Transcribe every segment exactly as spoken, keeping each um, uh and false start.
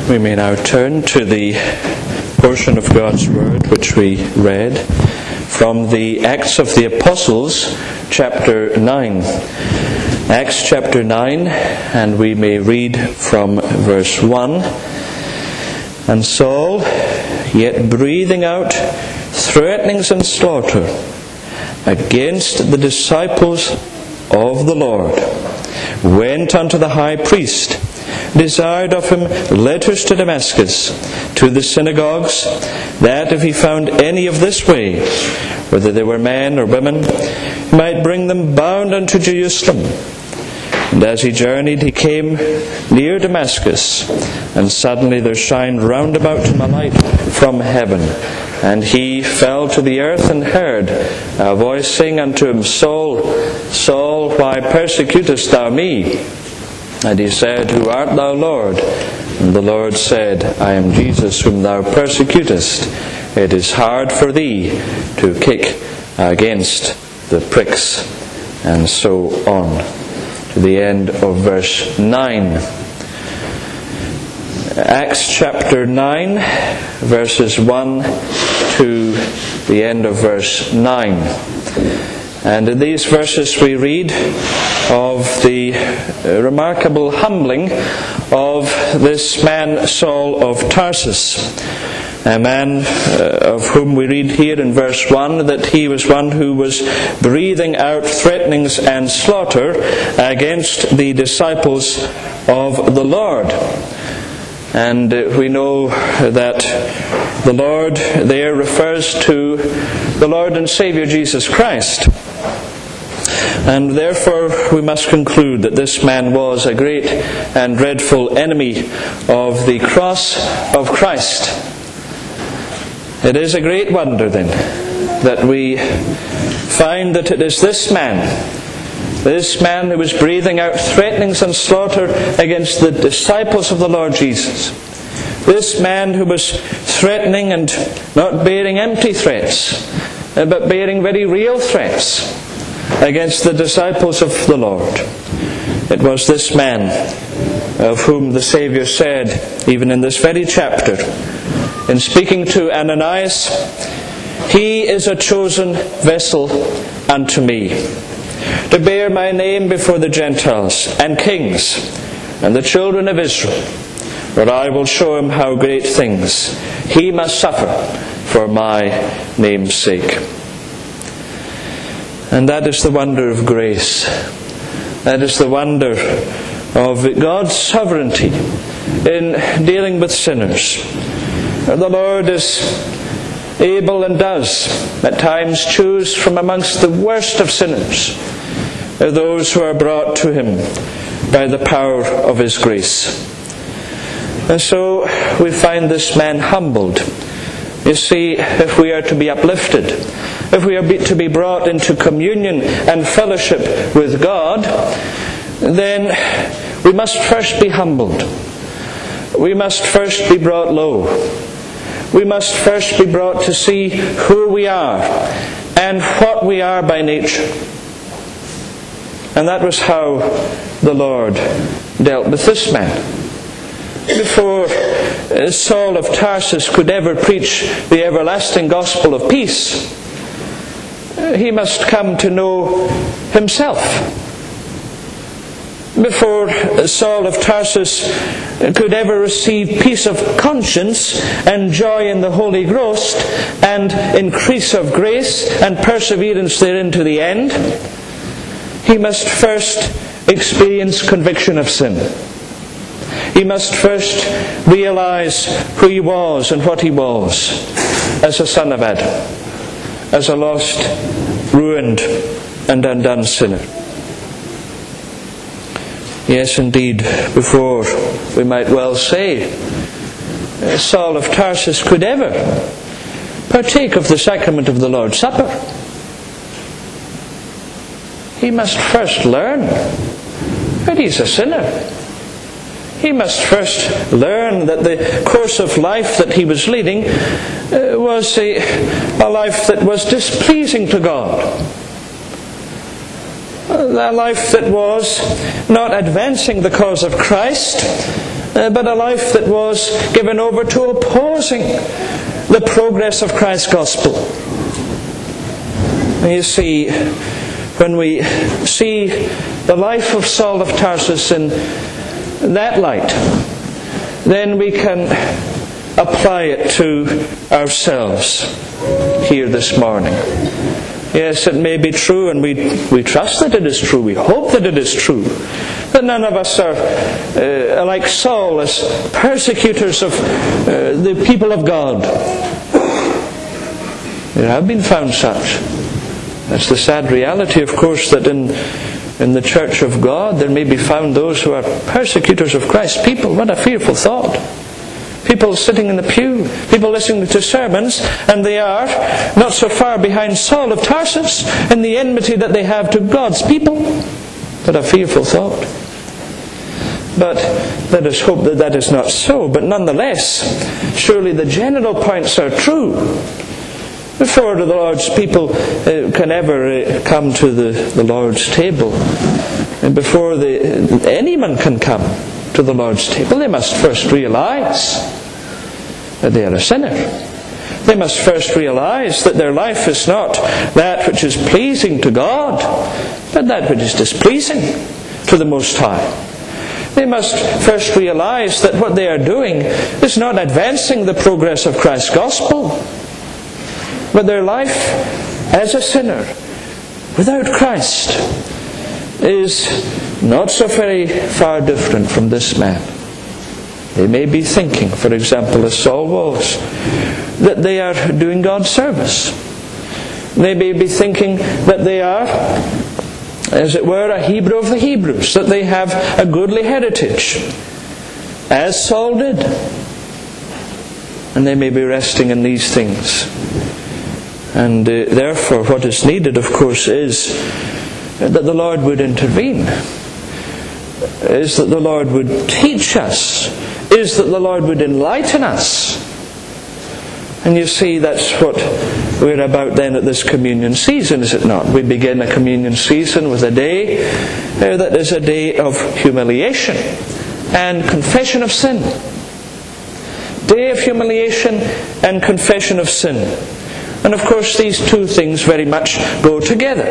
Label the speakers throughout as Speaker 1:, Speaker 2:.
Speaker 1: We may now turn to the portion of God's Word which we read from the Acts of the Apostles, chapter nine. Acts chapter nine, and we may read from verse one. And Saul, yet breathing out threatenings and slaughter against the disciples of the Lord, went unto the high priest, desired of him letters to Damascus, to the synagogues, that if he found any of this way, whether they were men or women, he might bring them bound unto Jerusalem. And as he journeyed, he came near Damascus, and suddenly there shined round about him a light from heaven. And he fell to the earth and heard a voice saying unto him, Saul, Saul, why persecutest thou me? And he said, Who art thou, Lord? And the Lord said, I am Jesus whom thou persecutest. It is hard for thee to kick against the pricks. And so on. To the end of verse nine. Acts chapter nine, verses one to the end of verse nine. And in these verses we read of the remarkable humbling of this man Saul of Tarsus, a man uh, of whom we read here in verse one that he was one who was breathing out threatenings and slaughter against the disciples of the Lord. And uh, we know that the Lord there refers to the Lord and Saviour Jesus Christ. And therefore we must conclude that this man was a great and dreadful enemy of the cross of Christ. It is a great wonder then that we find that it is this man, this man who was breathing out threatenings and slaughter against the disciples of the Lord Jesus. This man who was threatening and not bearing empty threats, but bearing very real threats against the disciples of the Lord. It was this man of whom the Saviour said, even in this very chapter, in speaking to Ananias, He is a chosen vessel unto me, to bear my name before the Gentiles and kings and the children of Israel, for I will show him how great things he must suffer for my name's sake. And that is the wonder of grace. That is the wonder of God's sovereignty in dealing with sinners. The Lord is able and does at times choose from amongst the worst of sinners those who are brought to Him by the power of His grace. And so we find this man humbled. You see, if we are to be uplifted, if we are to be brought into communion and fellowship with God, then we must first be humbled. We must first be brought low. We must first be brought to see who we are and what we are by nature. And that was how the Lord dealt with this man. Before Saul of Tarsus could ever preach the everlasting gospel of peace, he must come to know himself. Before Saul of Tarsus could ever receive peace of conscience and joy in the Holy Ghost and increase of grace and perseverance therein to the end, he must first experience conviction of sin. He must first realize who he was and what he was as a son of Adam, as a lost, ruined and undone sinner. Yes, indeed, before we might well say Saul of Tarsus could ever partake of the sacrament of the Lord's Supper, he must first learn that he's a sinner. He must first learn that the course of life that he was leading uh, was a, a life that was displeasing to God. A life that was not advancing the cause of Christ, uh, but a life that was given over to opposing the progress of Christ's gospel. And you see, when we see the life of Saul of Tarsus in that light, then we can apply it to ourselves here this morning. Yes, it may be true, and we we trust that it is true. We hope that it is true, that none of us are uh, like Saul, as persecutors of uh, the people of God. There have been found such. That's the sad reality, of course, that in in the church of God there may be found those who are persecutors of Christ's people. What a fearful thought. People sitting in the pew, people listening to sermons, and they are not so far behind Saul of Tarsus in the enmity that they have to God's people. What a fearful thought. But let us hope that that is not so. But nonetheless, surely the general points are true. Before the Lord's people uh, can ever uh, come to the, the Lord's table, and before the, anyone can come to the Lord's table, they must first realize that they are a sinner. They must first realize that their life is not that which is pleasing to God, but that which is displeasing to the Most High. They must first realize that what they are doing is not advancing the progress of Christ's gospel, but their life as a sinner without Christ is not so very far different from this man. They may be thinking, for example, as Saul was, that they are doing God's service. They may be thinking that they are, as it were, a Hebrew of the Hebrews, that they have a goodly heritage, as Saul did. And they may be resting in these things. And uh, therefore what is needed, of course, is that the Lord would intervene, is that the Lord would teach us, is that the Lord would enlighten us. And you see, that's what we're about then at this communion season, is it not? We begin a communion season with a day uh, that is a day of humiliation and confession of sin. Day of humiliation and confession of sin. And of course these two things very much go together.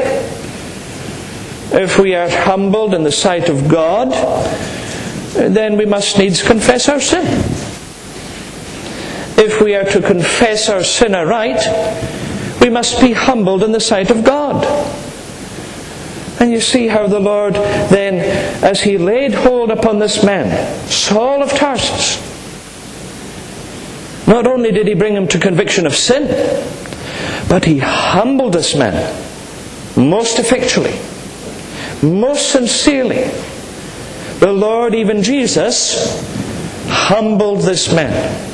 Speaker 1: If we are humbled in the sight of God, then we must needs confess our sin. If we are to confess our sin aright, we must be humbled in the sight of God. And you see how the Lord then, as He laid hold upon this man, Saul of Tarsus, not only did He bring him to conviction of sin, but He humbled this man most effectually, most sincerely. The Lord, even Jesus, humbled this man.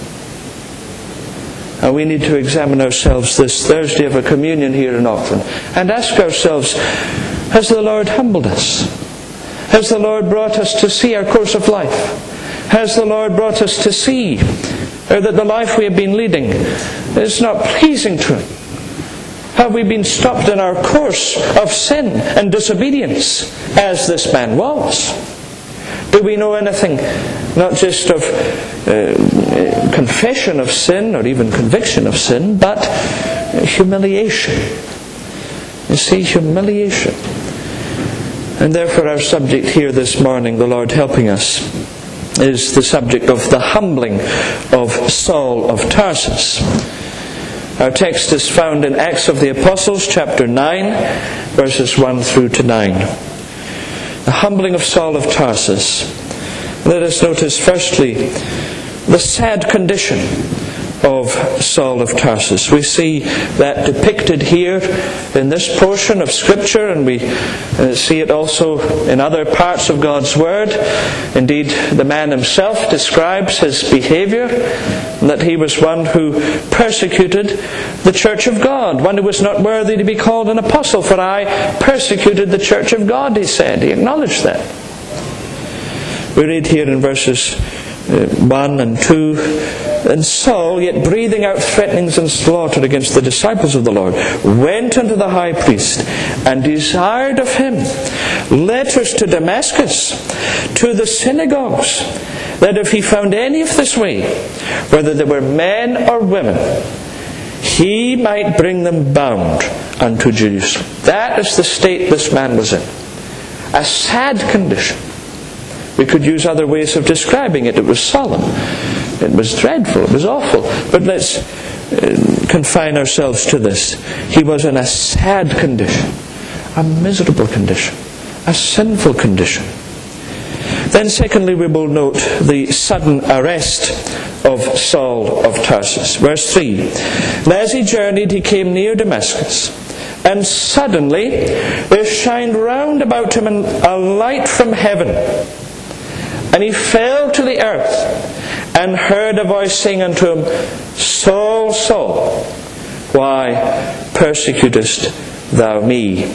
Speaker 1: And we need to examine ourselves this Thursday of a communion here in Auckland and ask ourselves, has the Lord humbled us? Has the Lord brought us to see our course of life? Has the Lord brought us to see that the life we have been leading is not pleasing to Him? Have we been stopped in our course of sin and disobedience, as this man was? Do we know anything, not just of uh, confession of sin or even conviction of sin, but humiliation? You see, humiliation. And therefore our subject here this morning, the Lord helping us, is the subject of the humbling of Saul of Tarsus. Our text is found in Acts of the Apostles, chapter nine, verses one through to nine. The humbling of Saul of Tarsus. Let us notice firstly the sad condition of Saul of Tarsus. We see that depicted here in this portion of Scripture, and we uh, see it also in other parts of God's Word. Indeed, the man himself describes his behavior, that he was one who persecuted the church of God, one who was not worthy to be called an apostle, for I persecuted the church of God, he said. He acknowledged that. We read here in verses uh, one and two, and Saul, yet breathing out threatenings and slaughter against the disciples of the Lord, went unto the high priest and desired of him letters to Damascus, to the synagogues, that if he found any of this way, whether they were men or women, he might bring them bound unto Jerusalem. That is the state this man was in. A sad condition. We could use other ways of describing it. It was solemn. It was dreadful. It was awful. But let's uh, confine ourselves to this. He was in a sad condition. A miserable condition. A sinful condition. Then secondly, we will note the sudden arrest of Saul of Tarsus. Verse three. And as he journeyed, he came near Damascus. And suddenly there shined round about him a light from heaven. And he fell to the earth, and heard a voice saying unto him, Saul, Saul, why persecutest thou me?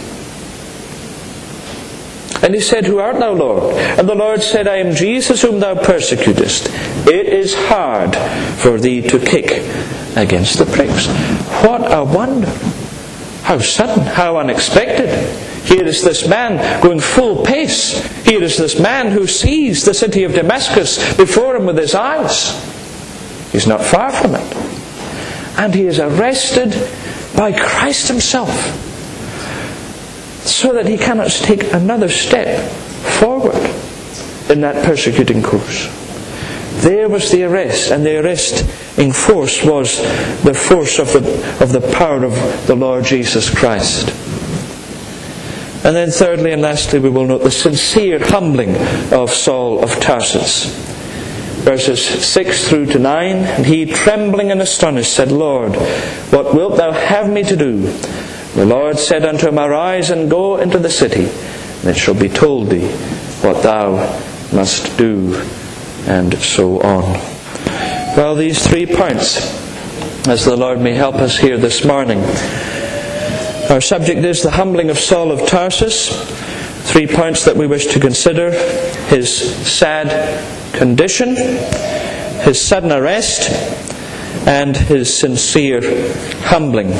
Speaker 1: And he said, Who art thou, Lord? And the Lord said, I am Jesus whom thou persecutest. It is hard for thee to kick against the pricks. What a wonder! How sudden, how unexpected. Here is this man going full pace. Here is this man who sees the city of Damascus before him with his eyes. He's not far from it. And he is arrested by Christ himself, so that he cannot take another step forward in that persecuting course. There was the arrest, and the arresting force was the force of the, of the power of the Lord Jesus Christ. And then thirdly and lastly, we will note the sincere humbling of Saul of Tarsus. Verses six through to nine. And he, trembling and astonished, said, Lord, what wilt thou have me to do? The Lord said unto him, Arise and go into the city, and it shall be told thee what thou must do. And so on. Well, these three points, as the Lord may help us here this morning. Our subject is the humbling of Saul of Tarsus. Three points that we wish to consider: his sad condition, his sudden arrest, and his sincere humbling.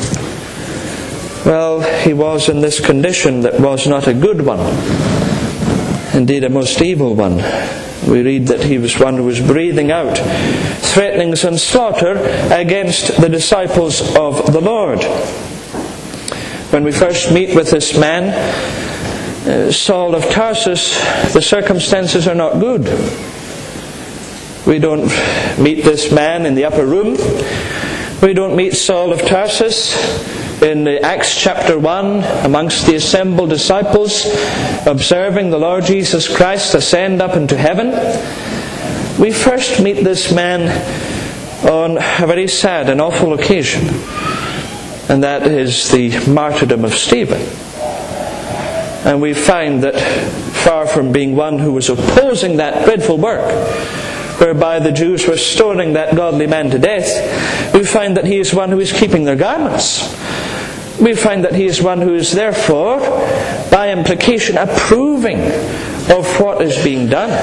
Speaker 1: Well, he was in this condition that was not a good one, indeed a most evil one. We read that he was one who was breathing out threatenings and slaughter against the disciples of the Lord. When we first meet with this man, uh, Saul of Tarsus, the circumstances are not good. We don't meet this man in the upper room. We don't meet Saul of Tarsus in Acts chapter one amongst the assembled disciples, observing the Lord Jesus Christ ascend up into heaven. We first meet this man on a very sad and awful occasion, and that is the martyrdom of Stephen. And we find that far from being one who was opposing that dreadful work whereby the Jews were stoning that godly man to death, we find that he is one who is keeping their garments. We find that he is one who is therefore, by implication, approving of what is being done.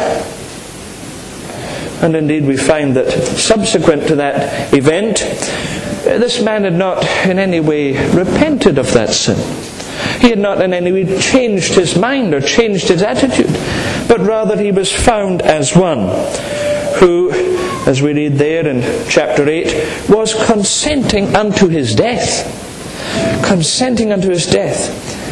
Speaker 1: And indeed we find that subsequent to that event, this man had not in any way repented of that sin. He had not in any way changed his mind or changed his attitude, but rather he was found as one who, as we read there in chapter eight, was consenting unto his death. Consenting unto his death.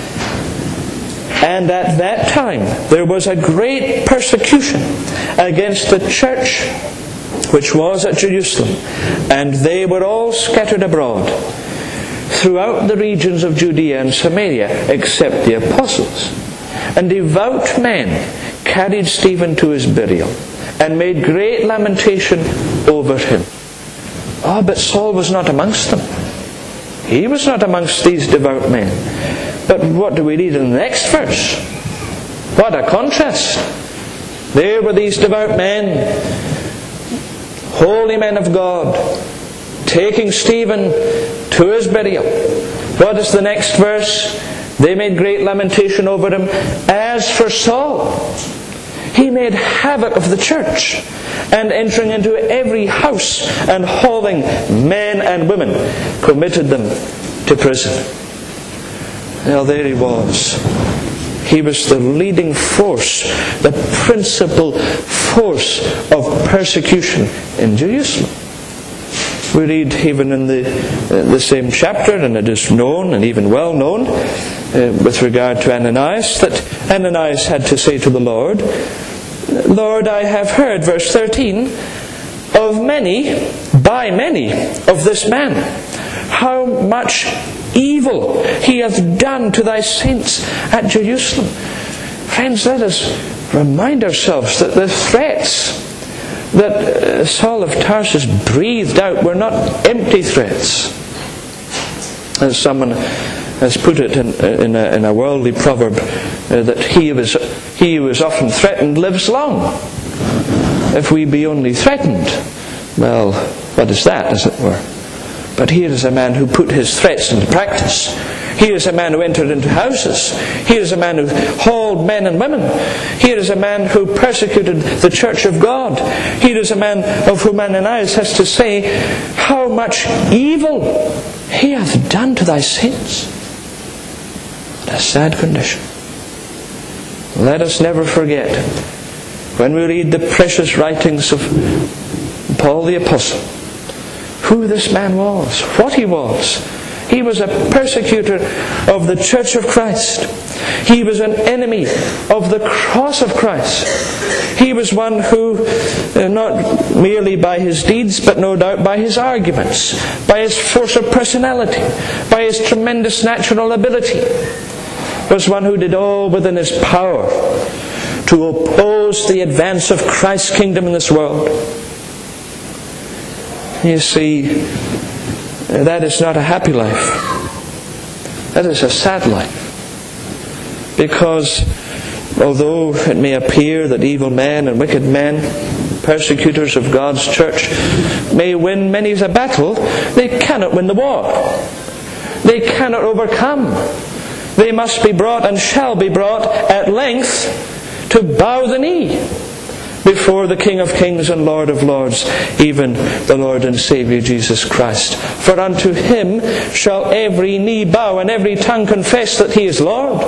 Speaker 1: And at that time there was a great persecution against the church which was at Jerusalem, and they were all scattered abroad throughout the regions of Judea and Samaria, except the apostles. And devout men carried Stephen to his burial, and made great lamentation over him. Ah, oh, but Saul was not amongst them. He was not amongst these devout men. But what do we read in the next verse? What a contrast! There were these devout men, holy men of God, taking Stephen to his burial. What is the next verse? They made great lamentation over him. As for Saul, he made havoc of the church, and entering into every house and hauling men and women, committed them to prison. Well, there he was, He was the leading force, the principal force of persecution in Jerusalem. We read even in the, uh, the same chapter, and it is known and even well known uh, with regard to Ananias, that Ananias had to say to the Lord, Lord, I have heard, verse thirteen, of many, by many, of this man, how much evil he hath done to thy saints at Jerusalem. Friends, let us remind ourselves that the threats that Saul of Tarsus breathed out were not empty threats. As someone has put it in, in, a, in a worldly proverb, uh, that he, was, he who is often threatened lives long. If we be only threatened, well, what is that, as it were? But here is a man who put his threats into practice. Here is a man who entered into houses. Here is a man who hauled men and women. Here is a man who persecuted the church of God. Here is a man of whom Ananias has to say, how much evil he hath done to thy saints. What a sad condition. Let us never forget, when we read the precious writings of Paul the Apostle, who this man was, what he was. He was a persecutor of the Church of Christ. He was an enemy of the cross of Christ. He was one who, uh, not merely by his deeds, but no doubt by his arguments, by his force of personality, by his tremendous natural ability, was one who did all within his power to oppose the advance of Christ's kingdom in this world. You see, that is not a happy life. That is a sad life. Because although it may appear that evil men and wicked men, persecutors of God's church, may win many a battle, they cannot win the war. They cannot overcome. They must be brought and shall be brought at length to bow the knee before the King of Kings and Lord of Lords, even the Lord and Saviour Jesus Christ. For unto Him shall every knee bow and every tongue confess that He is Lord.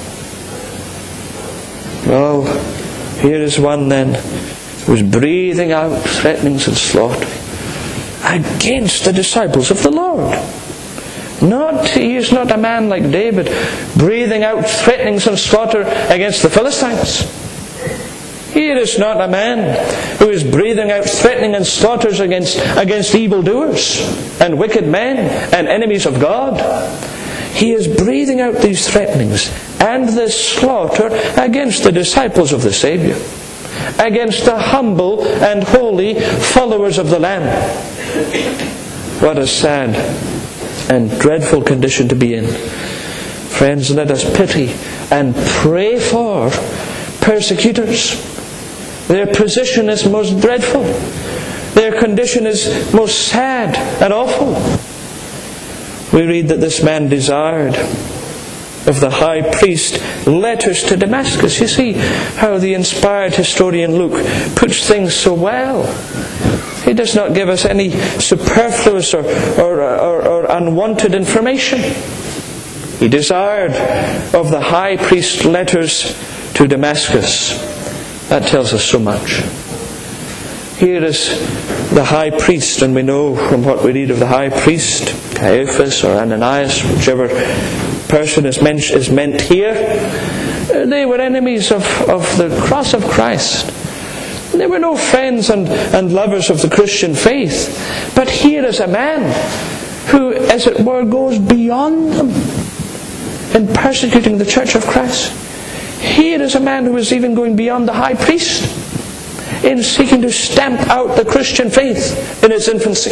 Speaker 1: Well, here is one then who is breathing out threatenings and slaughter against the disciples of the Lord. Not, he is not a man like David, breathing out threatenings and slaughter against the Philistines. Here is not a man who is breathing out threatening and slaughters against, against evildoers and wicked men and enemies of God. He is breathing out these threatenings and this slaughter against the disciples of the Saviour, against the humble and holy followers of the Lamb. What a sad and dreadful condition to be in. Friends, let us pity and pray for persecutors. Their position is most dreadful. Their condition is most sad and awful. We read that this man desired of the high priest letters to Damascus. You see how the inspired historian Luke puts things so well. He does not give us any superfluous or, or, or, or unwanted information. He desired of the high priest letters to Damascus. That tells us so much. Here is the high priest, and we know from what we read of the high priest, Caiaphas or Ananias, whichever person is meant, is meant here, they were enemies of, of the cross of Christ. They were no friends and, and lovers of the Christian faith. But here is a man who, as it were, goes beyond them in persecuting the Church of Christ. Here is a man who is even going beyond the high priest in seeking to stamp out the Christian faith in its infancy.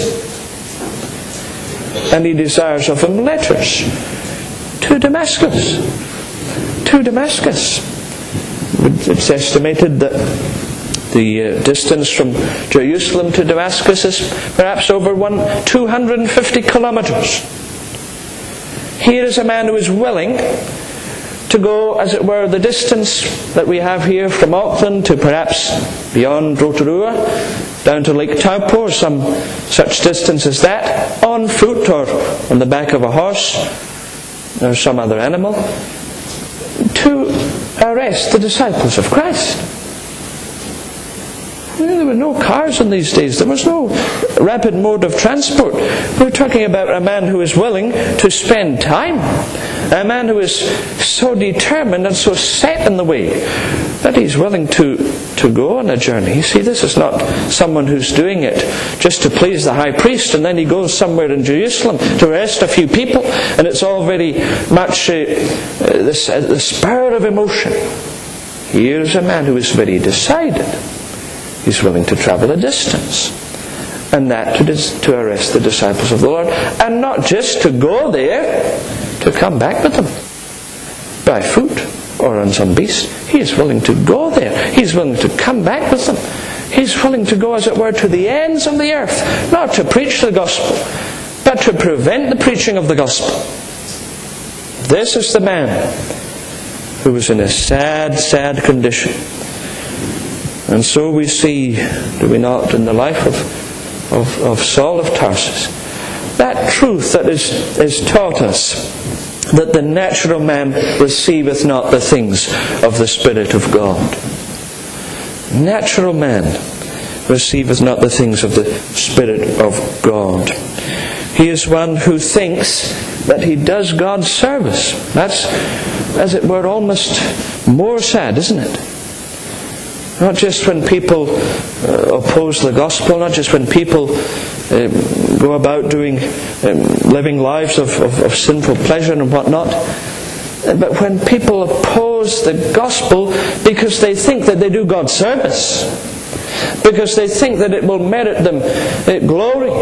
Speaker 1: And he desires of him letters to Damascus. To Damascus. It's estimated that the uh, distance from Jerusalem to Damascus is perhaps over one, two hundred fifty kilometers. Here is a man who is willing to go, as it were, the distance that we have here from Auckland to perhaps beyond Rotorua, down to Lake Taupo, or some such distance as that, on foot or on the back of a horse or some other animal, to arrest the disciples of Christ. There were no cars in these days. There was no rapid mode of transport. We're talking about a man who is willing to spend time. A man who is so determined and so set in the way that he's willing to, to go on a journey. You see, this is not someone who's doing it just to please the high priest, and then he goes somewhere in Jerusalem to arrest a few people, and it's all very much uh, this, uh, the spur of emotion. Here's a man who is very decided. He's willing to travel a distance, and that to, dis- to arrest the disciples of the Lord, and not just to go there, to come back with them by foot or on some beast. He is willing to go there. He's willing to come back with them. He's willing to go, as it were, to the ends of the earth, not to preach the gospel, but to prevent the preaching of the gospel. This is the man who was in a sad, sad condition. And so we see, do we not, in the life of, of, of Saul of Tarsus, that truth that is, is taught us, that the natural man receiveth not the things of the Spirit of God. Natural man receiveth not the things of the Spirit of God. He is one who thinks that he does God's service. That's, as it were, almost more sad, isn't it? Not just when people uh, oppose the gospel, not just when people uh, go about doing, um, living lives of, of, of sinful pleasure and whatnot, but when people oppose the gospel because they think that they do God's service, because they think that it will merit them uh, glory.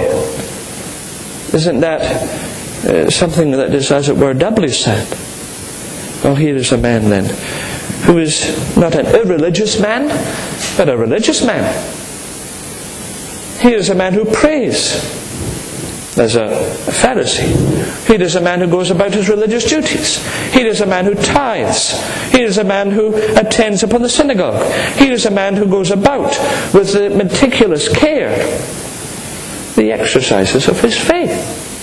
Speaker 1: Isn't that uh, something that is, as it were, doubly sad? Well, here is a man then who is not an irreligious man, but a religious man. He is a man who prays as a Pharisee. He is a man who goes about his religious duties. He is a man who tithes. He is a man who attends upon the synagogue. He is a man who goes about with the meticulous care the exercises of his faith.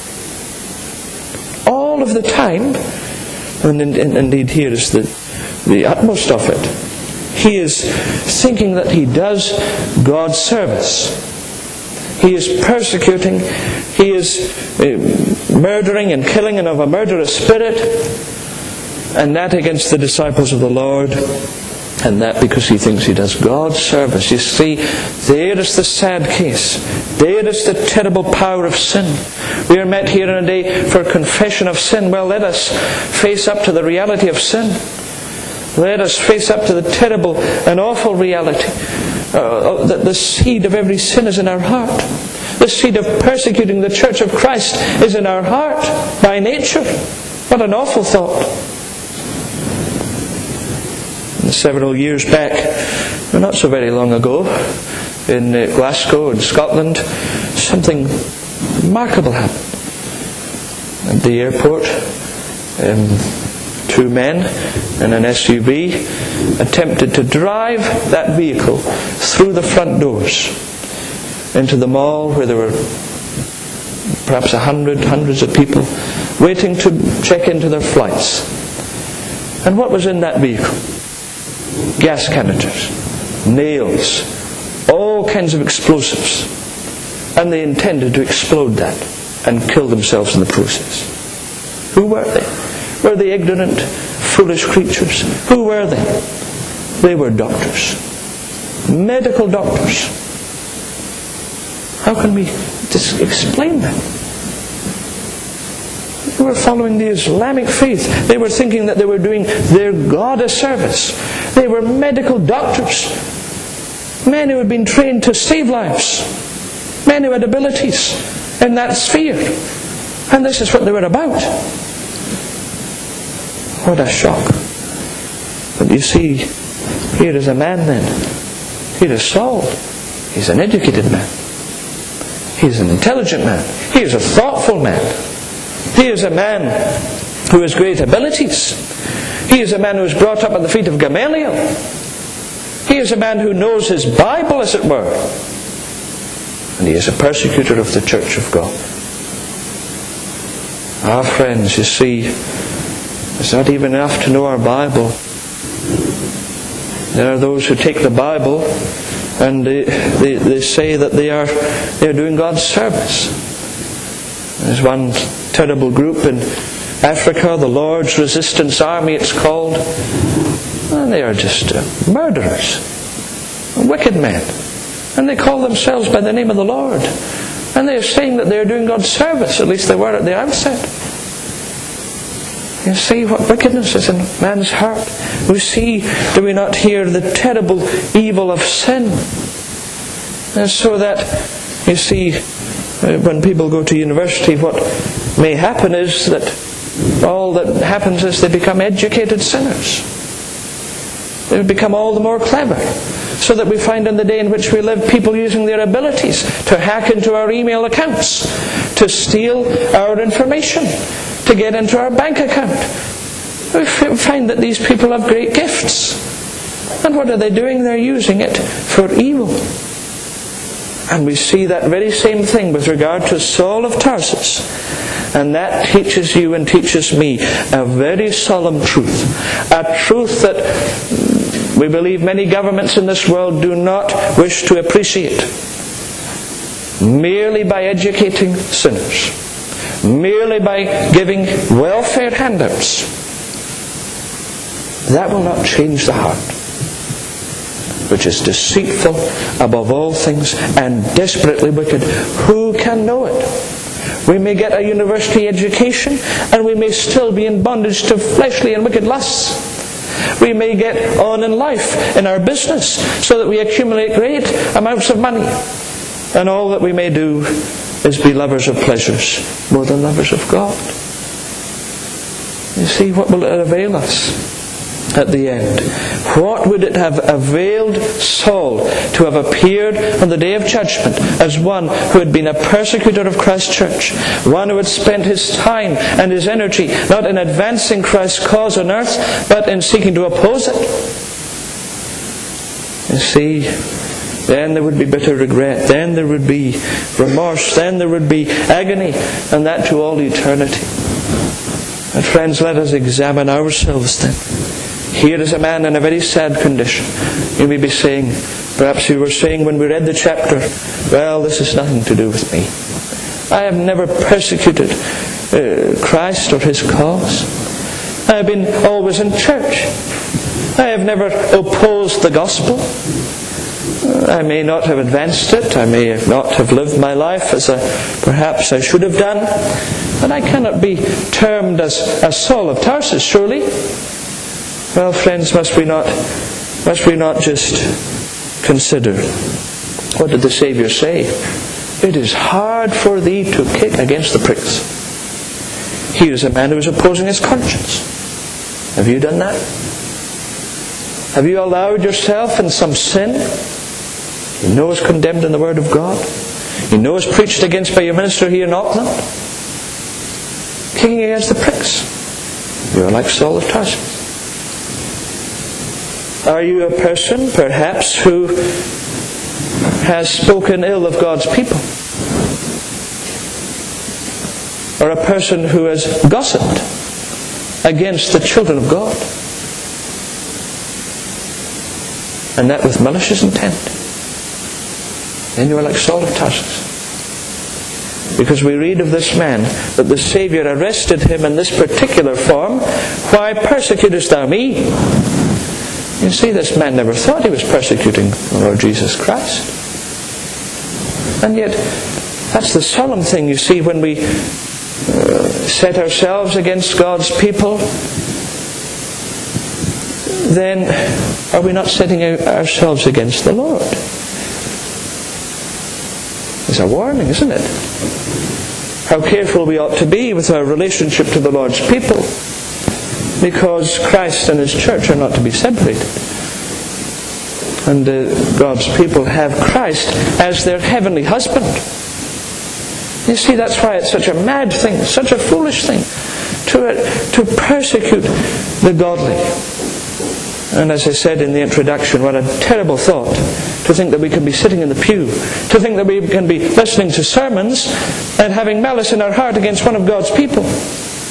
Speaker 1: All of the time, and indeed here is the the utmost of it, he is thinking that he does God's service. He is persecuting, he is uh, murdering and killing, and of a murderous spirit, and that against the disciples of the Lord, and that because he thinks he does God's service. You see, there is the sad case. There is the terrible power of sin. We are met here in a day for confession of sin. Well, let us face up to the reality of sin. Let us face up to the terrible and awful reality uh, that the seed of every sin is in our heart. The seed of persecuting the church of Christ is in our heart by nature. What an awful thought. And several years back, not so very long ago, in uh, Glasgow in Scotland, something remarkable happened. At the airport, um, two men in an S U V attempted to drive that vehicle through the front doors into the mall, where there were perhaps a hundred, hundreds of people waiting to check into their flights. And what was in that vehicle? Gas canisters, nails, all kinds of explosives. And they intended to explode that and kill themselves in the process. Who were they? Were they ignorant, foolish creatures? Who were they? They were doctors. Medical doctors. How can we dis- explain that? They were following the Islamic faith. They were thinking that they were doing their God a service. They were medical doctors. Men who had been trained to save lives. Men who had abilities in that sphere. And this is what they were about. What a shock. But you see, here is a man then. Here is Saul. He's an educated man. He's an intelligent man. He is a thoughtful man. He is a man who has great abilities. He is a man who is brought up at the feet of Gamaliel. He is a man who knows his Bible, as it were. And he is a persecutor of the church of God. Ah, friends, you see, it's not even enough to know our Bible. There are those who take the Bible and they, they, they say that they are they are doing God's service. There's one terrible group in Africa, the Lord's Resistance Army it's called, and they are just uh, murderers, wicked men, and they call themselves by the name of the Lord, and they are saying that they are doing God's service. At least they were at the outset. You see what wickedness is in man's heart. We see, do we not hear, the terrible evil of sin. And so that, you see, when people go to university, what may happen is that all that happens is they become educated sinners. They become all the more clever. So that we find in the day in which we live people using their abilities to hack into our email accounts, to steal our information, to get into our bank account. We find that these people have great gifts. And what are they doing? They're using it for evil. And we see that very same thing with regard to Saul of Tarsus. And that teaches you and teaches me a very solemn truth. A truth that we believe many governments in this world do not wish to appreciate. Merely by educating sinners, merely by giving welfare handouts, that will not change the heart, which is deceitful above all things and desperately wicked. Who can know it? We may get a university education and we may still be in bondage to fleshly and wicked lusts. We may get on in life, in our business, so that we accumulate great amounts of money. And all that we may do is be lovers of pleasures more than lovers of God. You see, what will it avail us at the end? What would it have availed Saul to have appeared on the day of judgment as one who had been a persecutor of Christ's church, one who had spent his time and his energy not in advancing Christ's cause on earth, but in seeking to oppose it? You see, then there would be bitter regret, then there would be remorse, then there would be agony, and that to all eternity. And friends, let us examine ourselves then. Here is a man in a very sad condition. You may be saying, perhaps you were saying when we read the chapter, well, this has nothing to do with me. I have never persecuted uh, Christ or His cause. I have been always in church. I have never opposed the gospel. I may not have advanced it. I may not have lived my life as a, perhaps I should have done. But I cannot be termed as, as Saul of Tarsus, surely. Well, friends, must we not must we not just consider, what did the Saviour say? It is hard for thee to kick against the pricks. Here is a man who is opposing his conscience. Have you done that? Have you allowed yourself in some sin you know is condemned in the Word of God? You know is preached against by your minister here in Auckland? Kicking against the pricks. You are like Saul of Tarsus. Are you a person, perhaps, who has spoken ill of God's people? Or a person who has gossiped against the children of God? And that with malicious intent. Then you are like Saul of Tarsus. Because we read of this man that the Saviour arrested him in this particular form. Why persecutest thou me? You see, this man never thought he was persecuting the Lord Jesus Christ. And yet, that's the solemn thing, you see, when we uh, set ourselves against God's people, then are we not setting ourselves against the Lord? It's a warning, isn't it? How careful we ought to be with our relationship to the Lord's people. Because Christ and His church are not to be separated. And uh, God's people have Christ as their heavenly husband. You see, that's why it's such a mad thing, such a foolish thing, to, uh, to persecute the godly. And as I said in the introduction, what a terrible thought to think that we can be sitting in the pew, to think that we can be listening to sermons and having malice in our heart against one of God's people,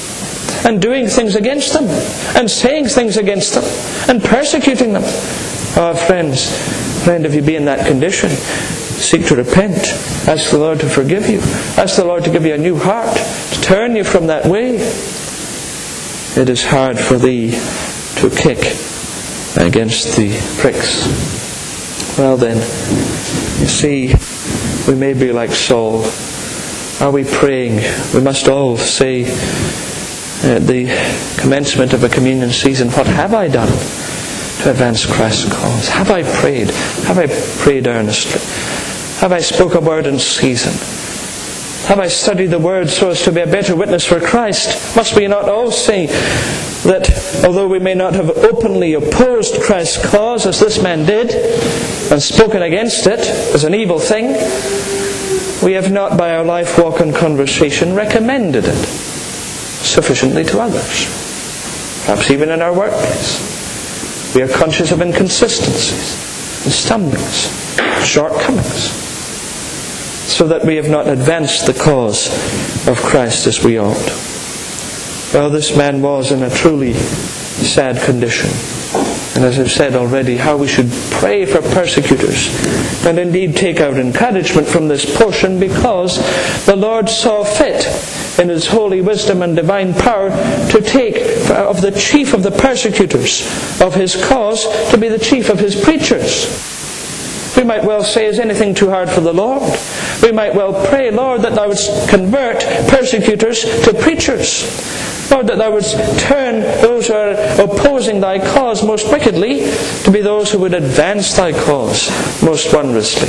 Speaker 1: and doing things against them, and saying things against them, and persecuting them. Oh, friends, friend, if you be in that condition, seek to repent. Ask the Lord to forgive you. Ask the Lord to give you a new heart, to turn you from that way. It is hard for thee to kick against the pricks. Well then, you see, we may be like Saul. Are we praying? We must all say at the commencement of a communion season, what have I done to advance Christ's cause? Have I prayed? Have I prayed earnestly? Have I spoke a word in season? Have I studied the Word so as to be a better witness for Christ? Must we not all say that although we may not have openly opposed Christ's cause as this man did, and spoken against it as an evil thing, we have not by our life walk and conversation recommended it sufficiently to others? Perhaps even in our workplace, we are conscious of inconsistencies and stumblings, shortcomings, so that we have not advanced the cause of Christ as we ought. Well, this man was in a truly sad condition. And as I've said already, how we should pray for persecutors, and indeed take out encouragement from this portion, because the Lord saw fit in His holy wisdom and divine power to take of the chief of the persecutors of His cause to be the chief of His preachers. We might well say, is anything too hard for the Lord? We might well pray, Lord, that Thou wouldst convert persecutors to preachers. Lord, that Thou wouldst turn those who are opposing Thy cause most wickedly to be those who would advance Thy cause most wondrously.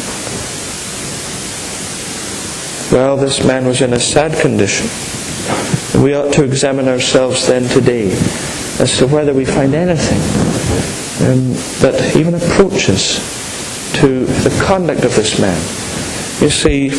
Speaker 1: Well, this man was in a sad condition. We ought to examine ourselves then today as to whether we find anything um, that even approaches to the conduct of this man. You see,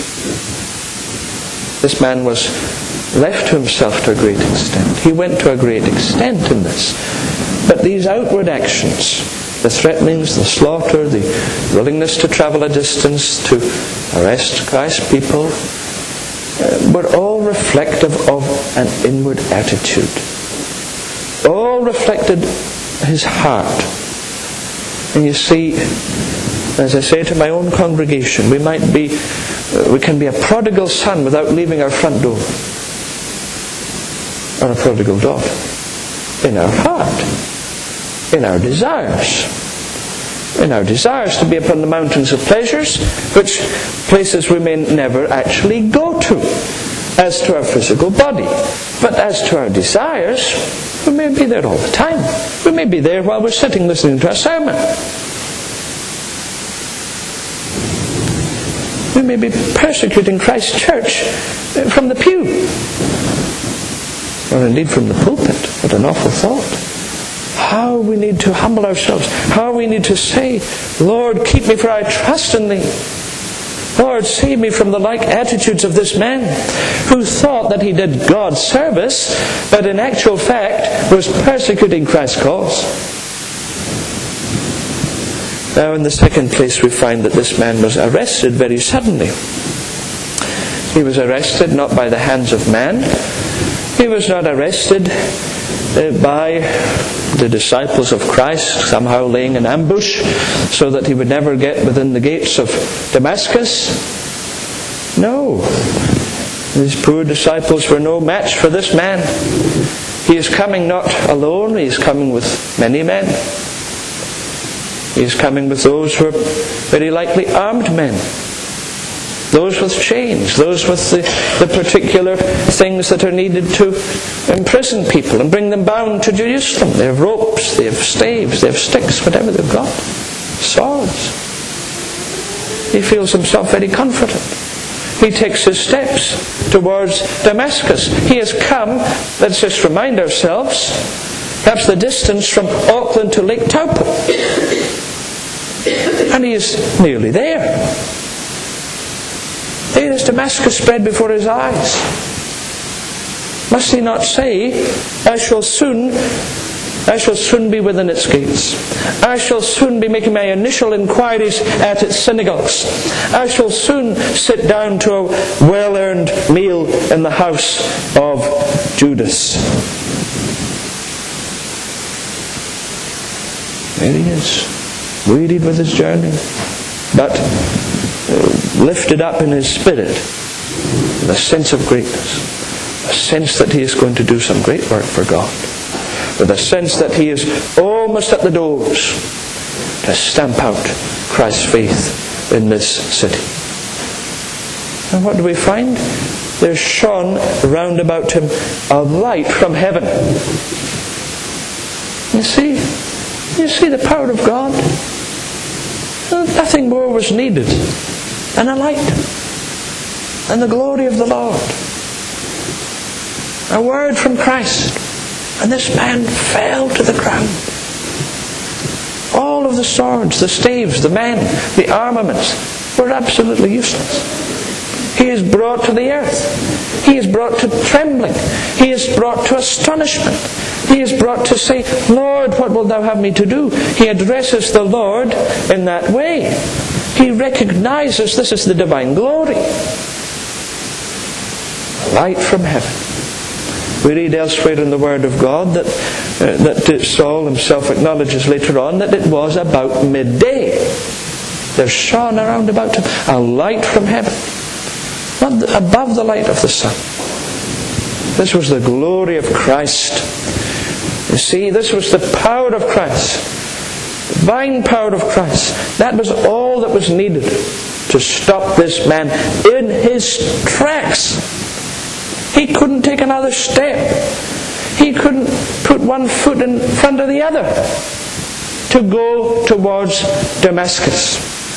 Speaker 1: this man was left to himself to a great extent. He went to a great extent in this. But these outward actions, the threatenings, the slaughter, the willingness to travel a distance to arrest Christ's people, uh, were all reflective of an inward attitude. All reflected his heart. And you see, as I say to my own congregation, we might be, we can be a prodigal son without leaving our front door, or a prodigal daughter, in our heart, in our desires, in our desires to be upon the mountains of pleasures, which places we may never actually go to, as to our physical body. But as to our desires, we may be there all the time. We may be there while we're sitting listening to a sermon. We may be persecuting Christ's church from the pew, or indeed from the pulpit. What an awful thought. How we need to humble ourselves. How we need to say, Lord, keep me, for I trust in Thee. Lord, save me from the like attitudes of this man, who thought that he did God's service, but in actual fact was persecuting Christ's cause. Now, in the second place, we find that this man was arrested very suddenly. He was arrested not by the hands of man. He was not arrested uh, by the disciples of Christ, somehow laying an ambush so that he would never get within the gates of Damascus. No. These poor disciples were no match for this man. He is coming not alone, he is coming with many men. He is coming with those who are very likely armed men. Those with chains, those with the, the particular things that are needed to imprison people and bring them bound to Jerusalem. They have ropes, they have staves, they have sticks, whatever they've got. Swords. He feels himself very confident. He takes his steps towards Damascus. He has come, let's just remind ourselves, perhaps the distance from Auckland to Lake Taupo. And he is nearly there. There is Damascus spread before his eyes. Must he not say, I shall soon, I shall soon be within its gates. I shall soon be making my initial inquiries at its synagogues. I shall soon sit down to a well-earned meal in the house of Judas. There he is. wearied with his journey, but uh, lifted up in his spirit with a sense of greatness, a sense that he is going to do some great work for God, with a sense that he is almost at the doors to stamp out Christ's faith in this city. And what do we find? There shone round about him a light from heaven. You see, you see the power of God? Nothing more was needed than a light and the glory of the Lord. A word from Christ, and this man fell to the ground. All of the swords, the staves, the men, the armaments were absolutely useless. He is brought to the earth. He is brought to trembling. He is brought to astonishment. He is brought to say, Lord, what wilt thou have me to do? He addresses the Lord in that way. He recognizes this is the divine glory. Light from heaven. We read elsewhere in the Word of God that, uh, that Saul himself acknowledges later on that it was about midday. There shone around about him a light from heaven, not above the light of the sun. This was the glory of Christ. You see, this was the power of Christ, divine power of Christ. That was all that was needed to stop this man in his tracks. He couldn't take another step. He couldn't put one foot in front of the other to go towards Damascus.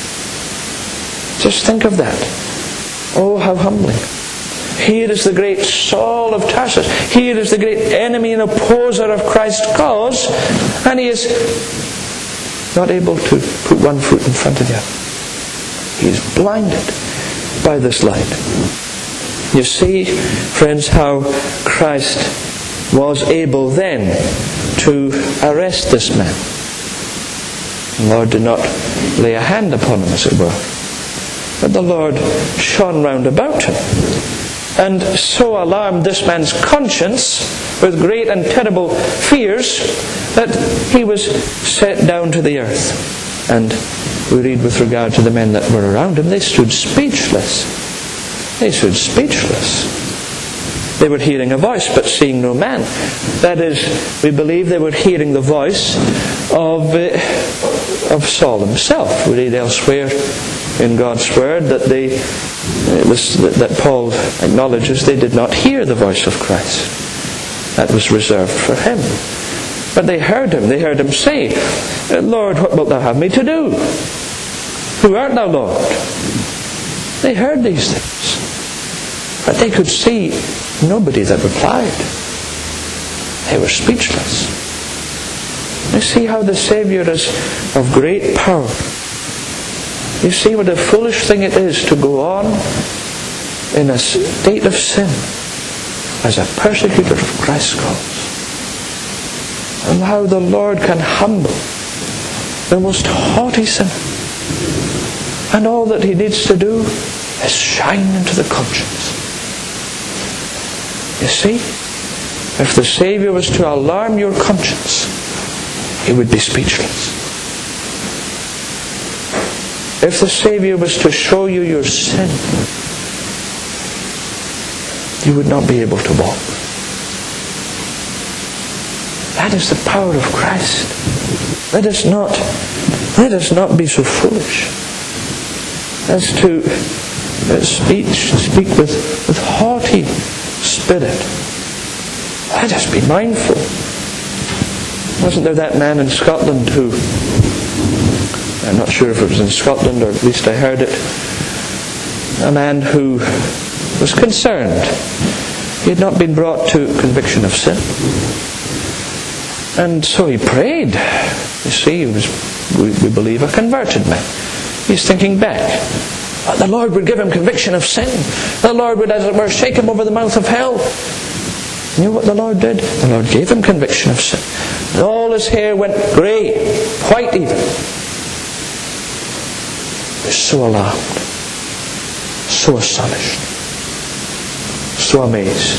Speaker 1: Just think of that. Oh, how humbling. Here is the great Saul of Tarsus. Here is the great enemy and opposer of Christ's cause, and he is not able to put one foot in front of the other. He is blinded by this light. You see, friends, how Christ was able then to arrest this man. The Lord did not lay a hand upon him, as it were, but the Lord shone round about him, and so alarmed this man's conscience with great and terrible fears that he was set down to the earth. And we read with regard to the men that were around him, they stood speechless. They stood speechless. They were hearing a voice, but seeing no man. That is, we believe they were hearing the voice of uh, of Saul himself. We read elsewhere in God's Word that they, uh, this, that Paul acknowledges they did not hear the voice of Christ. That was reserved for him. But they heard him. They heard him say, Lord, what wilt thou have me to do? Who art thou, Lord? They heard these things. But they could see nobody that replied. They were speechless. You see how the Saviour is of great power. You see what a foolish thing it is to go on in a state of sin as a persecutor of Christ's cause. And how the Lord can humble the most haughty sinner. And all that he needs to do is shine into the conscience. You see, if the Saviour was to alarm your conscience, he would be speechless. If the Saviour was to show you your sin, you would not be able to walk. That is the power of Christ. Let us not, let us not be so foolish as to uh, speech, speak with, with haughty spirit. Let us be mindful. Wasn't there that man in Scotland who, I'm not sure if it was in Scotland, or at least I heard it, a man who was concerned. He had not been brought to conviction of sin. And so he prayed. You see, he was, we, we believe, a converted man. He's thinking back. The Lord would give him conviction of sin. The Lord would, as it were, shake him over the mouth of hell. You know what the Lord did? The Lord gave him conviction of sin. And all his hair went grey, white even. He was so alarmed, so astonished, so amazed.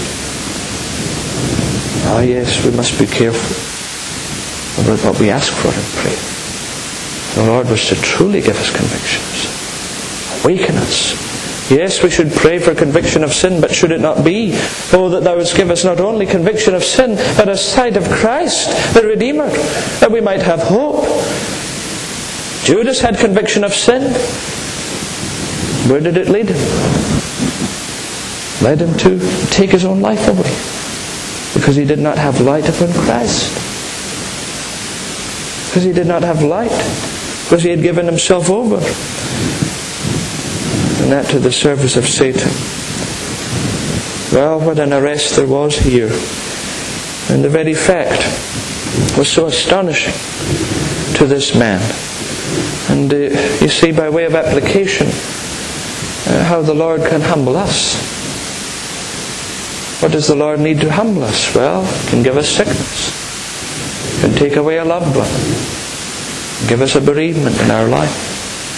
Speaker 1: Ah, yes, we must be careful about what we ask for in prayer. The Lord was to truly give us convictions. Awaken us. Yes, we should pray for conviction of sin, but should it not be, oh, that thou wouldst give us not only conviction of sin, but a sight of Christ, the Redeemer, that we might have hope. Judas had conviction of sin. Where did it lead him? Led him to take his own life away, because he did not have light upon Christ. Because he did not have light, because he had given himself over, and that to the service of Satan. Well, what an arrest there was here. And the very fact was so astonishing to this man. And uh, you see, by way of application, uh, how the Lord can humble us. What does the Lord need to humble us? Well, He can give us sickness. He can take away a loved one. Give us a bereavement in our life.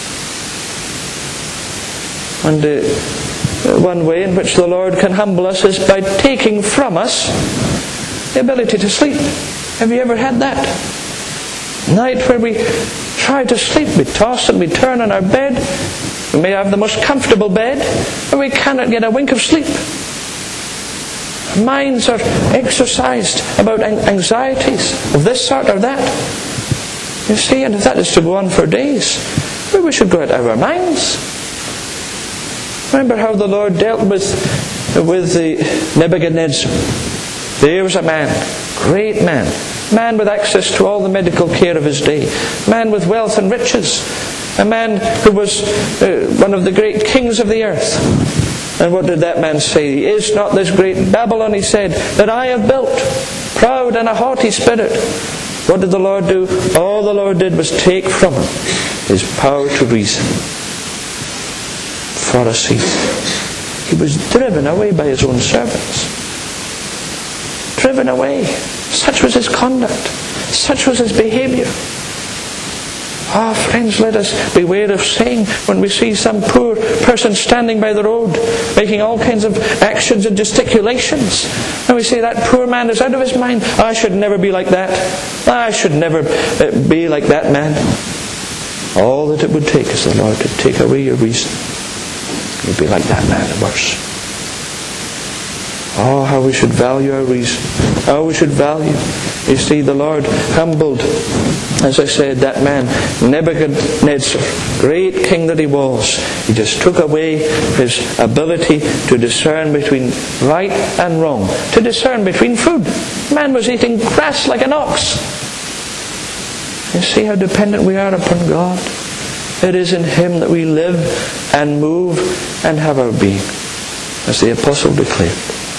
Speaker 1: And uh, one way in which the Lord can humble us is by taking from us the ability to sleep. Have you ever had that? Night where we try to sleep, we toss and we turn on our bed. We may have the most comfortable bed, but we cannot get a wink of sleep. Our minds are exercised about anxieties of this sort or that. You see, and if that is to go on for days, well, we should go out of our minds. Remember how the Lord dealt with, with the Nebuchadnezzar. There was a man, great man, man with access to all the medical care of his day, man with wealth and riches, a man who was uh, one of the great kings of the earth. And what did that man say? Is not this great Babylon, he said, that I have built, proud and a haughty spirit? What did the Lord do? All the Lord did was take from him his power to reason. For a season. He was driven away by his own servants. Driven away. Such was his conduct. Such was his behavior. Ah, oh, friends, let us beware of saying when we see some poor person standing by the road making all kinds of actions and gesticulations, and we say that poor man is out of his mind. I should never be like that. I should never be like that man. All that it would take is the Lord to take away your reason. You'd be like that man, or worse. Oh, how we should value our reason. How we should value. You see, the Lord humbled, as I said, that man, Nebuchadnezzar, great king that he was. He just took away his ability to discern between right and wrong, to discern between food. Man was eating grass like an ox. You see how dependent we are upon God. It is in Him that we live and move and have our being, as the apostle declared.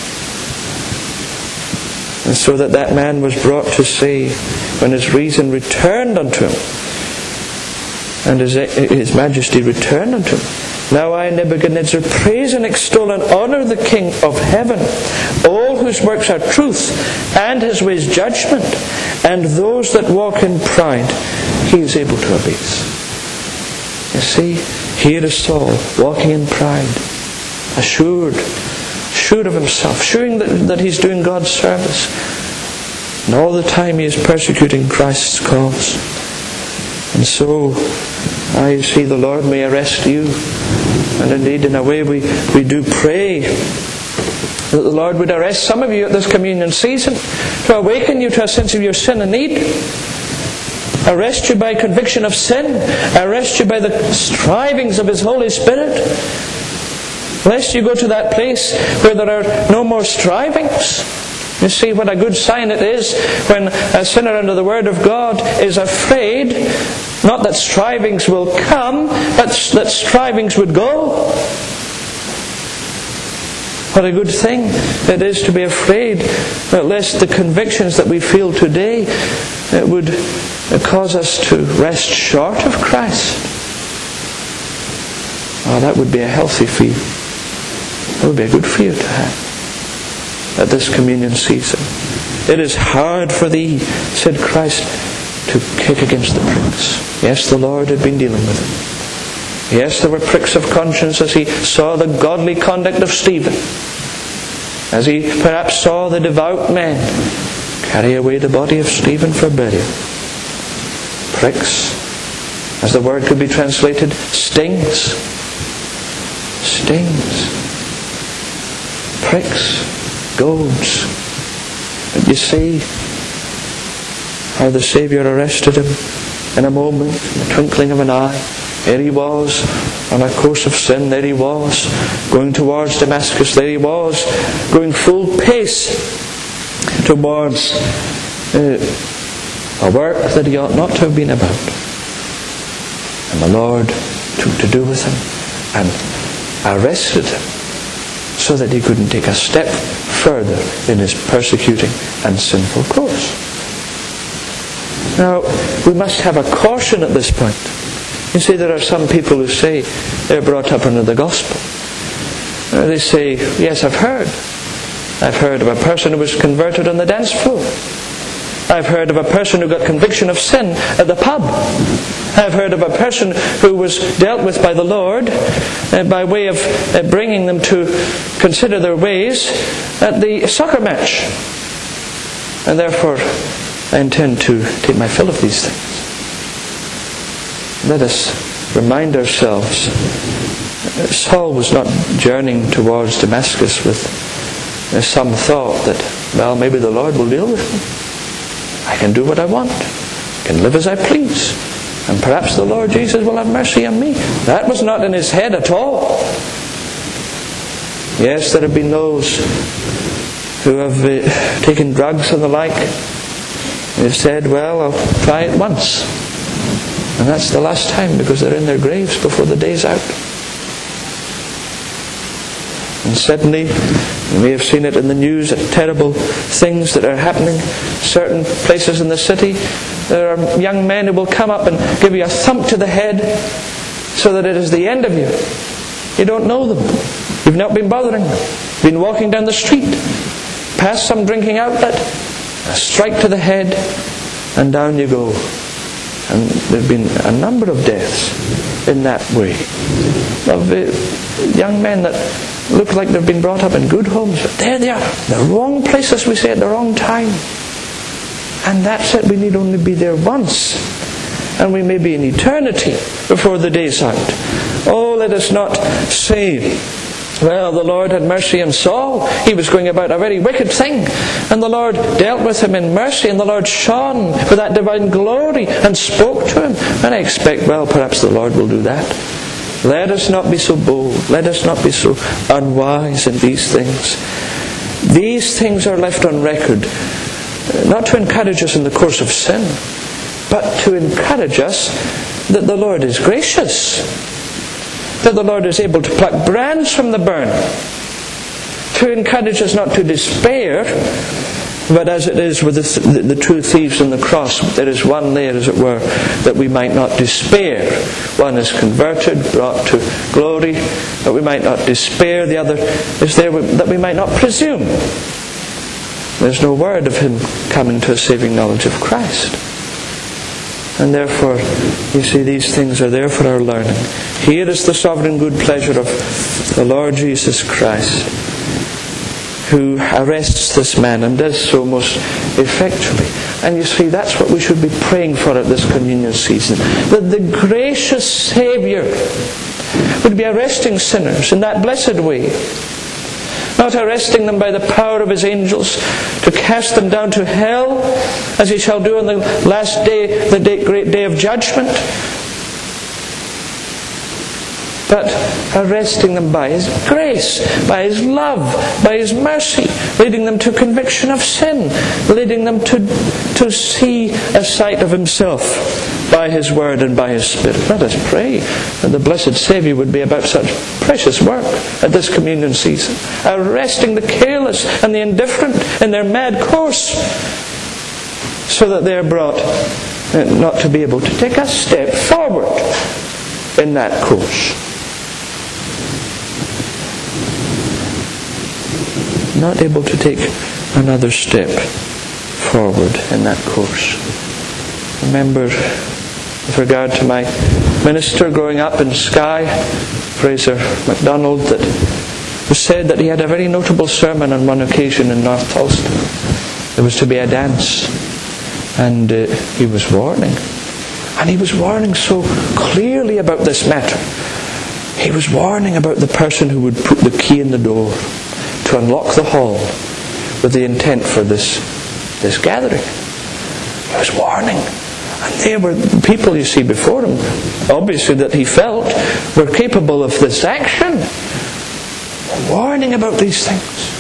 Speaker 1: And so that that man was brought to say, when his reason returned unto him, and his, his majesty returned unto him, now I, Nebuchadnezzar, praise and extol and honour the King of heaven, all whose works are truth, and his ways judgment, and those that walk in pride He is able to abase. You see, here is Saul walking in pride, assured, assured of himself, assuring that, that he's doing God's service. And all the time he is persecuting Christ's cause. And so, I see the Lord may arrest you. And indeed, in a way, we, we do pray that the Lord would arrest some of you at this communion season to awaken you to a sense of your sin and need. Arrest you by conviction of sin. Arrest you by the strivings of His Holy Spirit. Lest you go to that place where there are no more strivings. You see what a good sign it is when a sinner under the Word of God is afraid, not that strivings will come, but that strivings would go. What a good thing it is to be afraid that lest the convictions that we feel today it would cause us to rest short of Christ. Oh, that would be a healthy fear. That would be a good fear to have at this communion season. It is hard for thee, said Christ, to kick against the pricks. Yes, the Lord had been dealing with him. Yes, there were pricks of conscience as He saw the godly conduct of Stephen, as He perhaps saw the devout men carry away the body of Stephen for burial. Pricks. as the word could be translated, stings. Stings. Pricks. Goads. But you see how the Saviour arrested him in a moment, in the twinkling of an eye. There he was, on a course of sin. There he was, going towards Damascus. There he was, going full pace towards uh, a work that he ought not to have been about. And the Lord took to do with him and arrested him so that he couldn't take a step further in his persecuting and sinful course. Now, we must have a caution at this point. You see, there are some people who say they're brought up under the gospel. Uh, they say, yes, I've heard. I've heard of a person who was converted on the dance floor. I've heard of a person who got conviction of sin at the pub. I've heard of a person who was dealt with by the Lord uh, by way of uh, bringing them to consider their ways at the soccer match. And therefore, I intend to take my fill of these things. Let us remind ourselves, Saul was not journeying towards Damascus with some thought that, well, maybe the Lord will deal with me. I can do what I want. I can live as I please. And perhaps the Lord Jesus will have mercy on me. That was not in his head at all. Yes, there have been those who have uh, taken drugs and the like. They've said, well, I'll try it once. And that's the last time, because they're in their graves before the day's out. And suddenly, you may have seen it in the news, terrible things that are happening. Certain places in the city, there are young men who will come up and give you a thump to the head so that it is the end of you. You don't know them. You've not been bothering them. You've been walking down the street, past some drinking outlet, a strike to the head, and down you go. And there have been a number of deaths in that way. Of uh, young men that look like they've been brought up in good homes, but there they are, the wrong places, we say, at the wrong time. And that's it, we need only be there once. And we may be in eternity before the day's out. Oh, let us not say, well, the Lord had mercy on Saul. He was going about a very wicked thing. And the Lord dealt with him in mercy. And the Lord shone with that divine glory and spoke to him. And I expect, well, perhaps the Lord will do that. Let us not be so bold. Let us not be so unwise in these things. These things are left on record, not to encourage us in the course of sin, but to encourage us that the Lord is gracious. That the Lord is able to pluck brands from the burn, to encourage us not to despair, but as it is with the, the, the true thieves on the cross, there is one there, as it were, that we might not despair. One is converted, brought to glory, that we might not despair. The other is there that we might not presume. There's no word of him coming to a saving knowledge of Christ. And therefore, you see, these things are there for our learning. Here is the sovereign good pleasure of the Lord Jesus Christ, who arrests this man and does so most effectually. And you see, that's what we should be praying for at this communion season. That the gracious Saviour would be arresting sinners in that blessed way. Not arresting them by the power of his angels to cast them down to hell, as he shall do on the last day, the day, great day of judgment, but arresting them by his grace, by his love, by his mercy, leading them to conviction of sin, leading them to, to see a sight of himself by his word and by his Spirit. Let us pray that the blessed Saviour would be about such precious work at this communion season, arresting the careless and the indifferent in their mad course, so that they are brought not to be able to take a step forward in that course. Not able to take another step forward in that course. Remember, with regard to my minister growing up in Skye, Fraser MacDonald, that was said that he had a very notable sermon on one occasion in North Tulston. There was to be a dance, and uh, he was warning, And he was warning so clearly about this matter. He was warning about the person who would put the key in the door to unlock the hall with the intent for this, this gathering. He was warning. And there were people, you see, before him, obviously that he felt were capable of this action. Warning about these things.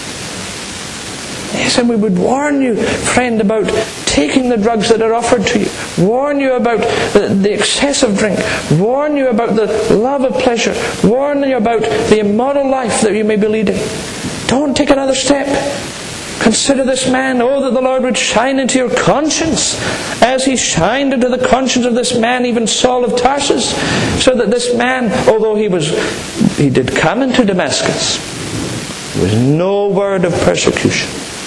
Speaker 1: Yes, and we would warn you, friend, about taking the drugs that are offered to you. Warn you about the, the excessive drink. Warn you about the love of pleasure. Warn you about the immoral life that you may be leading. Don't take another step. Consider this man. Oh, that the Lord would shine into your conscience as he shined into the conscience of this man, even Saul of Tarsus, so that this man, although he was, he did come into Damascus, there was no word of persecution.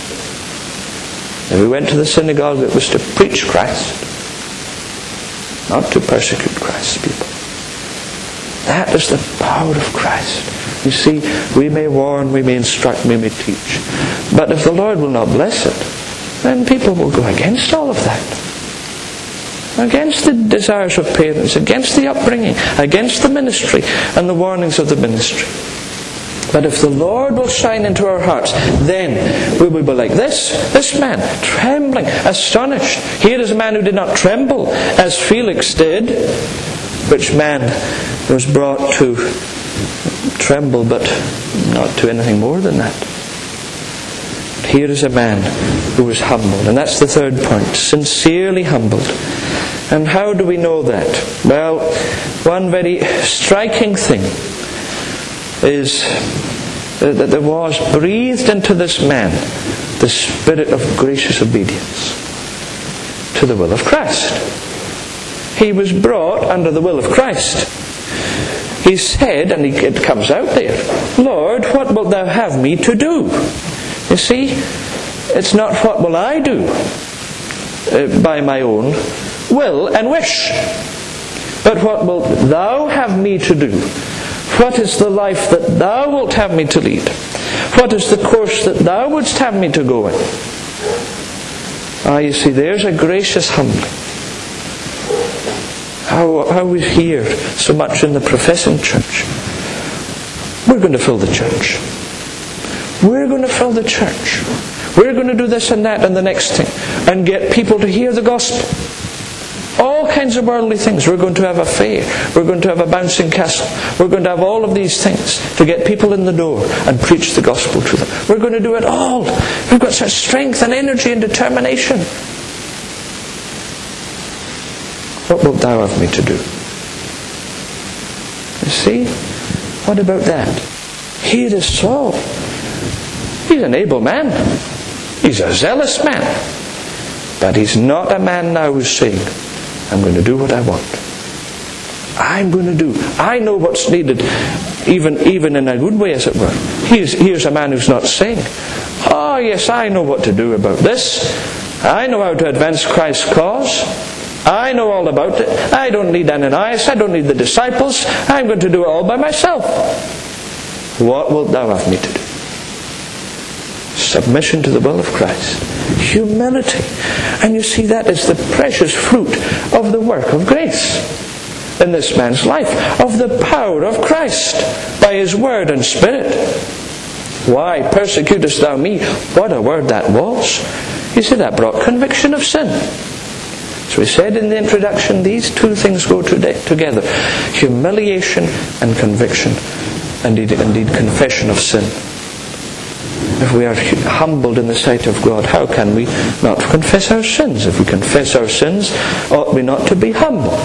Speaker 1: If he went to the synagogue, it was to preach Christ, not to persecute Christ's people. That is the power of Christ. You see, we may warn, we may instruct, we may teach. But if the Lord will not bless it, then people will go against all of that. Against the desires of parents, against the upbringing, against the ministry and the warnings of the ministry. But if the Lord will shine into our hearts, then we will be like this, this man, trembling, astonished. Here is a man who did not tremble as Felix did, which man was brought to tremble, but not to anything more than that. Here is a man who was humbled. And that's the third point. Sincerely humbled. And how do we know that? Well, one very striking thing is that there was breathed into this man the spirit of gracious obedience to the will of Christ. He was brought under the will of Christ. He said, and it comes out there, Lord, what wilt thou have me to do? You see, it's not what will I do uh, by my own will and wish, but what wilt thou have me to do? What is the life that thou wilt have me to lead? What is the course that thou wouldst have me to go in? Ah, you see, there's a gracious humbling. How, how we hear so much in the professing church. We're going to fill the church. We're going to fill the church. We're going to do this and that and the next thing. And get people to hear the gospel. All kinds of worldly things. We're going to have a fair. We're going to have a bouncing castle. We're going to have all of these things to get people in the door and preach the gospel to them. We're going to do it all. We've got such strength and energy and determination. What wilt thou have me to do? You see? What about that? Here is Saul. He's an able man. He's a zealous man. But he's not a man now who's saying, I'm going to do what I want. I'm going to do. I know what's needed, even, even in a good way, as it were. Here's, here's a man who's not saying, oh yes, I know what to do about this. I know how to advance Christ's cause. I know all about it. I don't need Ananias. I don't need the disciples. I'm going to do it all by myself. What wilt thou have me to do? Submission to the will of Christ. Humility. And you see, that is the precious fruit of the work of grace in this man's life. Of the power of Christ by His Word and Spirit. Why persecutest thou me? What a word that was. You see, that brought conviction of sin. So we said in the introduction, these two things go together. Humiliation and conviction. Indeed, indeed confession of sin. If we are humbled in the sight of God, how can we not confess our sins? If we confess our sins, ought we not to be humbled?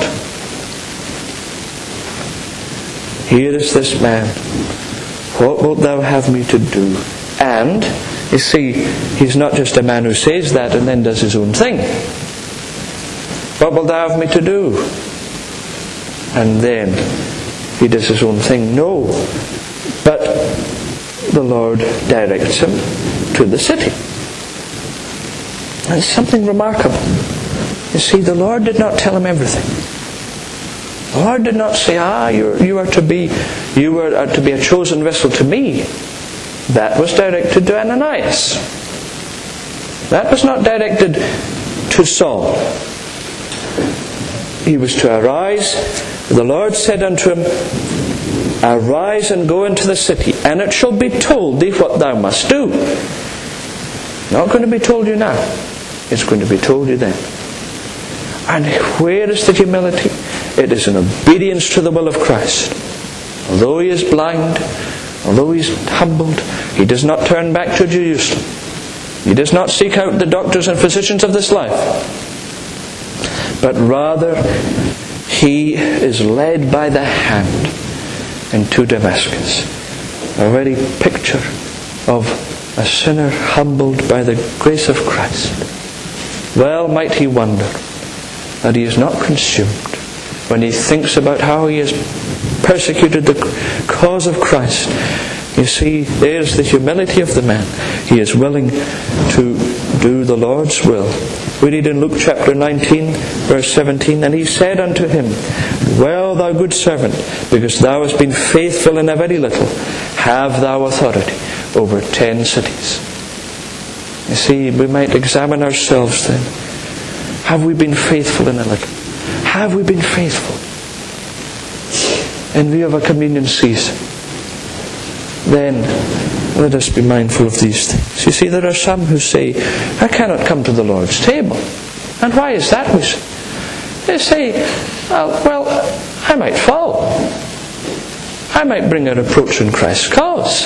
Speaker 1: Here is this man. What wilt thou have me to do? And, you see, he's not just a man who says that and then does his own thing. What wilt thou have me to do? And then he does his own thing. No. But the Lord directs him to the city. And it's something remarkable. You see, the Lord did not tell him everything. The Lord did not say, ah, you you are to be you are to be a chosen vessel to me. That was directed to Ananias. That was not directed to Saul. he was to arise. The Lord said unto him, Arise and go into the city, and it shall be told thee what thou must do. Not going to be told you now. It's going to be told you then. And where is the humility? It is in obedience to the will of Christ. Although he is blind, although he is humbled, he does not turn back to Jerusalem. He does not seek out the doctors and physicians of this life. But rather, he is led by the hand into Damascus. A very picture of a sinner humbled by the grace of Christ. Well might he wonder that he is not consumed when he thinks about how he has persecuted the cause of Christ. You see, there's the humility of the man. He is willing to do the Lord's will. We read in Luke chapter nineteen, verse seventeen, And he said unto him, Well, thou good servant, because thou hast been faithful in a very little, have thou authority over ten cities. You see, we might examine ourselves then. Have we been faithful in a little? Have we been faithful in view of a communion season? Then let us be mindful of these things. You see, there are some who say, I cannot come to the Lord's table. And why is that? We say? They say, well, well, I might fall. I might bring a reproach in Christ's cause.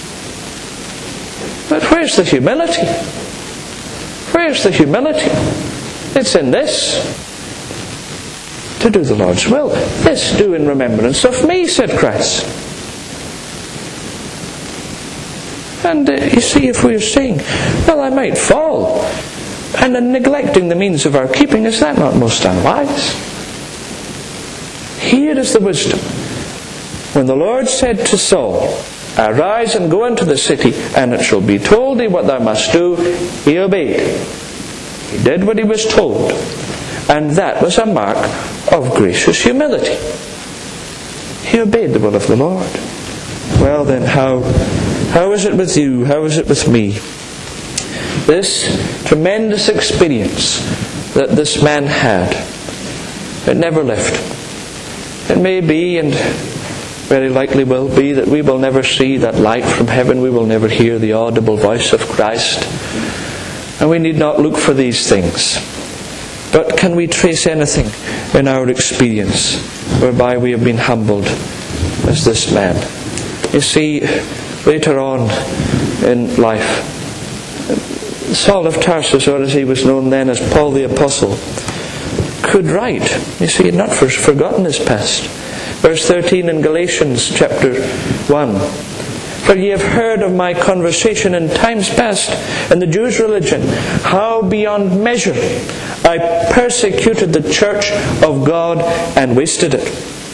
Speaker 1: But where's the humility? Where's the humility? It's in this. To do the Lord's will. This do in remembrance of me, said Christ. And uh, you see, if we are saying, well, I might fall, and then neglecting the means of our keeping, is that not most unwise? Here is the wisdom. When the Lord said to Saul, Arise and go into the city, and it shall be told thee what thou must do, he obeyed. He did what he was told. And that was a mark of gracious humility. He obeyed the will of the Lord. Well then, how, how is it with you? How is it with me? This tremendous experience that this man had, it never left him. It may be, and very likely will be, that we will never see that light from heaven. We will never hear the audible voice of Christ. And we need not look for these things. But can we trace anything in our experience whereby we have been humbled as this man? You see, later on in life, Saul of Tarsus, or as he was known then as Paul the Apostle, could write. You see, he had not forgotten his past. Verse thirteen in Galatians chapter one. For ye have heard of my conversation in times past in the Jews' religion, how beyond measure I persecuted the church of God and wasted it.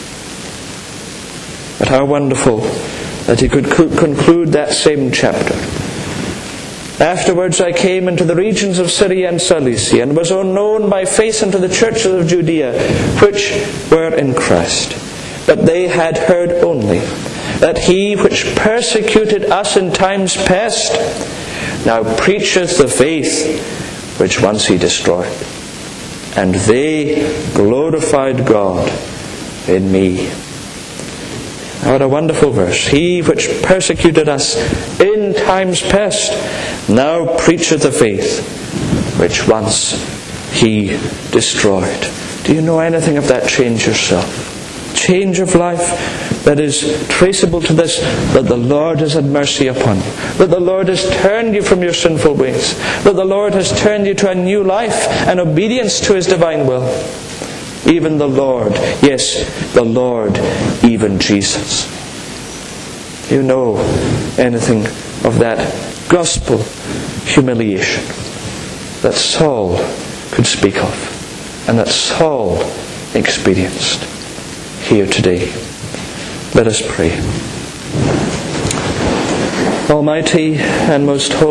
Speaker 1: But how wonderful that he could conclude that same chapter. Afterwards I came into the regions of Syria and Cilicia, and was unknown by face unto the churches of Judea, which were in Christ. But they had heard only that he which persecuted us in times past now preacheth the faith which once he destroyed. And they glorified God in me. What a wonderful verse. He which persecuted us in times past now preacheth the faith which once he destroyed. Do you know anything of that change yourself? Change of life that is traceable to this, that the Lord has had mercy upon you, that the Lord has turned you from your sinful ways, that the Lord has turned you to a new life and obedience to His divine will. Even the Lord, yes, the Lord, even Jesus. You know anything of that gospel humiliation that Saul could speak of, and that Saul experienced here today. Let us pray. Almighty and most holy